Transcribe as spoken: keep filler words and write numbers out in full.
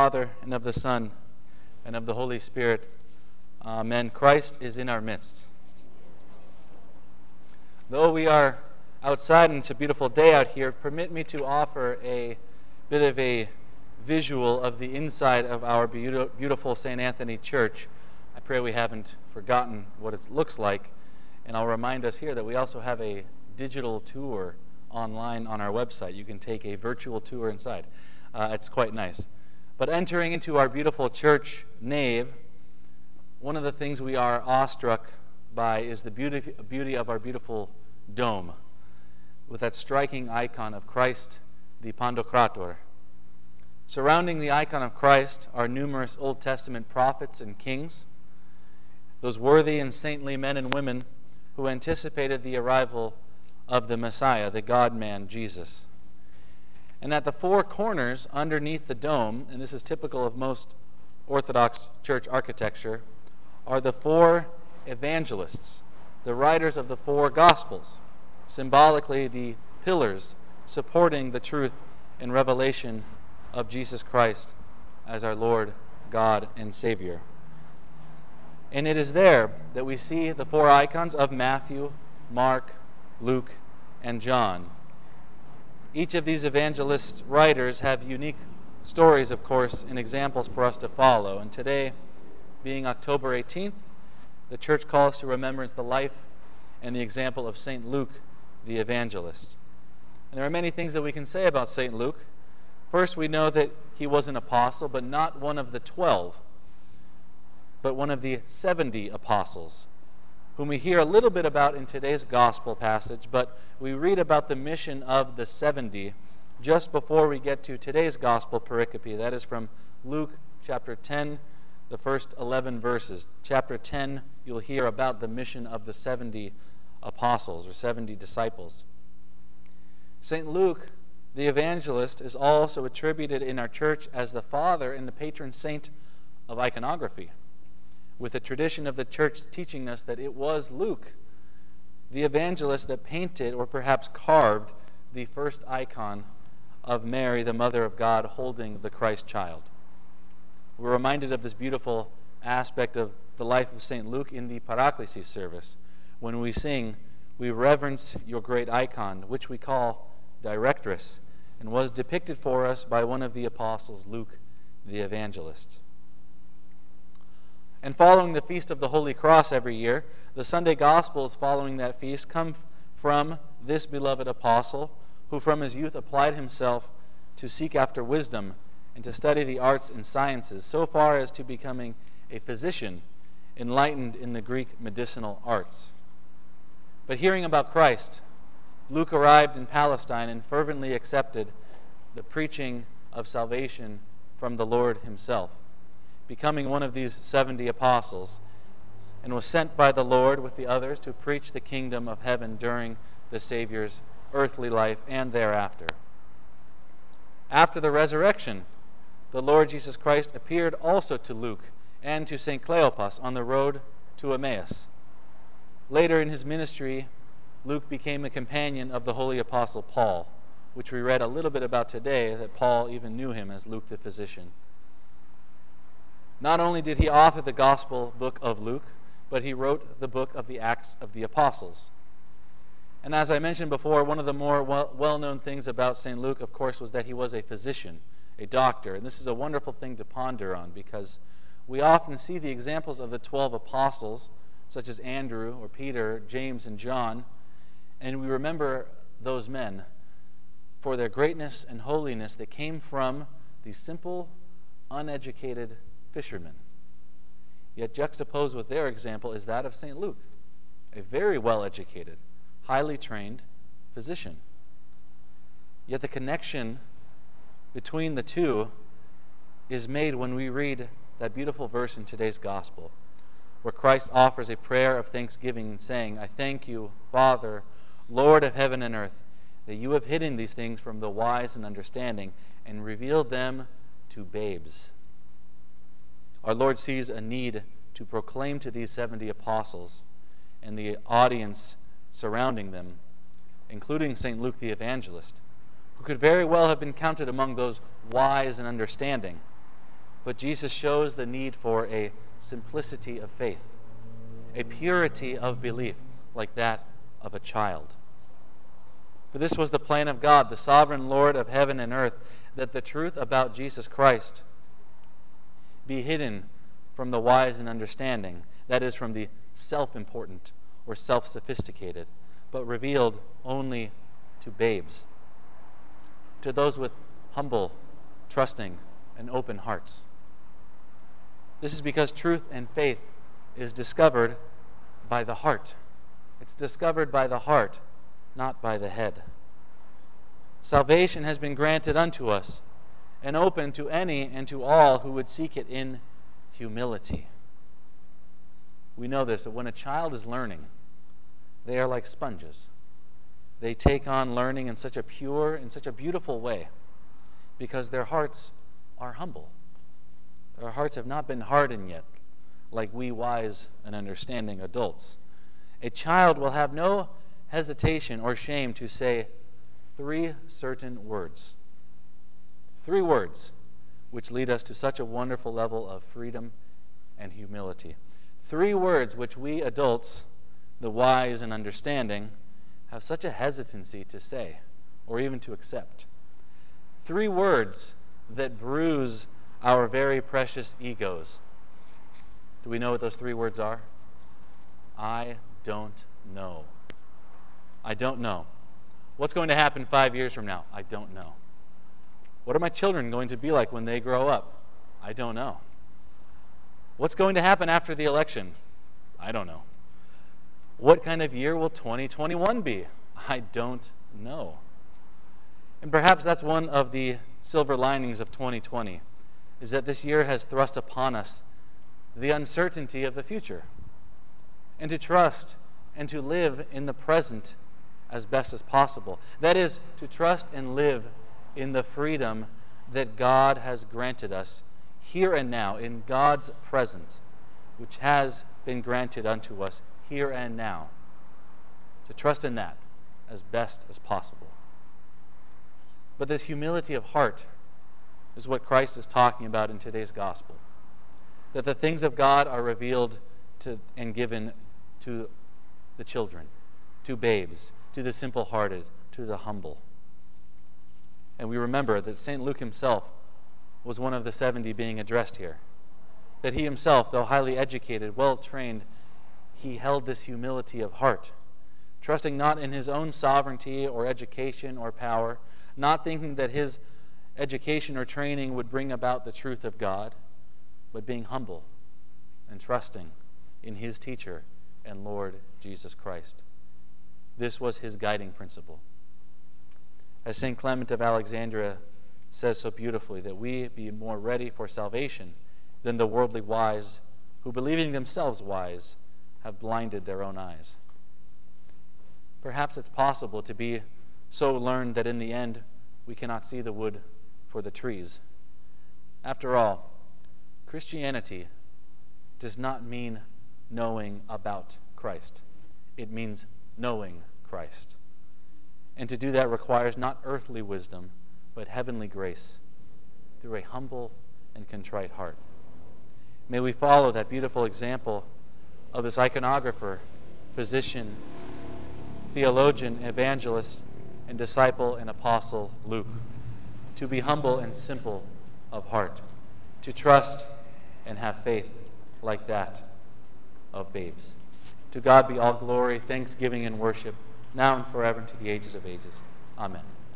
Father, and of the Son, and of the Holy Spirit. Amen. Christ is in our midst. Though we are outside and it's a beautiful day out here, permit me to offer a bit of a visual of the inside of our beautiful Saint Anthony Church. I pray we haven't forgotten what it looks like. And I'll remind us here that we also have a digital tour online on our website. You can take a virtual tour inside. Uh, it's quite nice. But entering into our beautiful church nave, one of the things we are awestruck by is the beauty, beauty of our beautiful dome, with that striking icon of Christ, the Pantocrator. Surrounding the icon of Christ are numerous Old Testament prophets and kings, those worthy and saintly men and women who anticipated the arrival of the Messiah, the God-man, Jesus. And at the four corners underneath the dome, and this is typical of most Orthodox church architecture, are the four evangelists, the writers of the four Gospels, symbolically the pillars supporting the truth and revelation of Jesus Christ as our Lord, God, and Savior. And it is there that we see the four icons of Matthew, Mark, Luke, and John. Each of these evangelist writers have unique stories, of course, and examples for us to follow. And today, being October eighteenth, the church calls to remembrance the life and the example of Saint Luke, the evangelist. And there are many things that we can say about Saint Luke. First, we know that he was an apostle, but not one of the twelve, but one of the seventy apostles, whom we hear a little bit about in today's gospel passage, but we read about the mission of the seventy just before we get to today's gospel pericope. That is from Luke chapter ten, the first eleven verses. Chapter ten, you'll hear about the mission of the seventy apostles or seventy disciples. Saint Luke, the evangelist, is also attributed in our church as the father and the patron saint of iconography, with the tradition of the church teaching us that it was Luke, the evangelist, that painted or perhaps carved the first icon of Mary, the Mother of God, holding the Christ child. We're reminded of this beautiful aspect of the life of Saint Luke in the Paraclesis service. When we sing, "We reverence your great icon," which we call Directress, and was depicted for us by one of the apostles, Luke, the evangelist. And following the Feast of the Holy Cross every year, the Sunday Gospels following that feast come from this beloved apostle, who from his youth applied himself to seek after wisdom and to study the arts and sciences, so far as to becoming a physician, enlightened in the Greek medicinal arts. But hearing about Christ, Luke arrived in Palestine and fervently accepted the preaching of salvation from the Lord himself, becoming one of these seventy apostles, and was sent by the Lord with the others to preach the kingdom of heaven during the Savior's earthly life and thereafter. After the resurrection, the Lord Jesus Christ appeared also to Luke and to Saint Cleopas on the road to Emmaus. Later in his ministry, Luke became a companion of the holy apostle Paul, which we read a little bit about today, that Paul even knew him as Luke the physician. Not only did he author the gospel book of Luke, but he wrote the book of the Acts of the Apostles. And as I mentioned before, one of the more well-known things about Saint Luke, of course, was that he was a physician, a doctor. And this is a wonderful thing to ponder on, because we often see the examples of the twelve apostles, such as Andrew or Peter, James, and John, and we remember those men for their greatness and holiness that came from these simple, uneducated fishermen. Yet juxtaposed with their example is that of Saint Luke, a very well-educated, highly trained physician. Yet the connection between the two is made when we read that beautiful verse in today's gospel, where Christ offers a prayer of thanksgiving, saying, "I thank you, Father, Lord of heaven and earth, that you have hidden these things from the wise and understanding and revealed them to babes." Our Lord sees a need to proclaim to these seventy apostles and the audience surrounding them, including Saint Luke the evangelist, who could very well have been counted among those wise and understanding, But Jesus shows the need for a simplicity of faith, a purity of belief like that of a child. For this was the plan of God, the sovereign Lord of heaven and earth, that the truth about Jesus Christ be hidden from the wise and understanding, that is, from the self-important or self-sophisticated, but revealed only to babes, to those with humble, trusting, and open hearts. This is because truth and faith is discovered by the heart. It's discovered by the heart, not by the head. Salvation has been granted unto us and open to any and to all who would seek it in humility. We know this, that when a child is learning, they are like sponges. They take on learning in such a pure, in such a beautiful way, because their hearts are humble. Their hearts have not been hardened yet, like we wise and understanding adults. A child will have no hesitation or shame to say three certain words. Three words which lead us to such a wonderful level of freedom and humility. Three words which we adults, the wise and understanding, have such a hesitancy to say or even to accept. Three words that bruise our very precious egos. Do we know what those three words are? I don't know. I don't know. What's going to happen five years from now? I don't know. What are my children going to be like when they grow up? I don't know. What's going to happen after the election? I don't know. What kind of year will twenty twenty-one be? I don't know. And perhaps that's one of the silver linings of twenty twenty, is that this year has thrust upon us the uncertainty of the future, and to trust and to live in the present as best as possible. That is, to trust and live in the freedom that God has granted us here and now, in God's presence, which has been granted unto us here and now. To trust in that as best as possible. But this humility of heart is what Christ is talking about in today's gospel. That the things of God are revealed to and given to the children, to babes, to the simple-hearted, to the humble. And we remember that Saint Luke himself was one of the seventy being addressed here. That he himself, though highly educated, well-trained, he held this humility of heart, trusting not in his own sovereignty or education or power, not thinking that his education or training would bring about the truth of God, but being humble and trusting in his teacher and Lord Jesus Christ. This was his guiding principle. As Saint Clement of Alexandria says so beautifully, that we be more ready for salvation than the worldly wise, who, believing themselves wise, have blinded their own eyes. Perhaps it's possible to be so learned that in the end we cannot see the wood for the trees. After all, Christianity does not mean knowing about Christ. It means knowing Christ. And to do that requires not earthly wisdom, but heavenly grace through a humble and contrite heart. May we follow that beautiful example of this iconographer, physician, theologian, evangelist, and disciple and apostle Luke, to be humble and simple of heart, to trust and have faith like that of babes. To God be all glory, thanksgiving, and worship, now and forever, and to the ages of ages. Amen.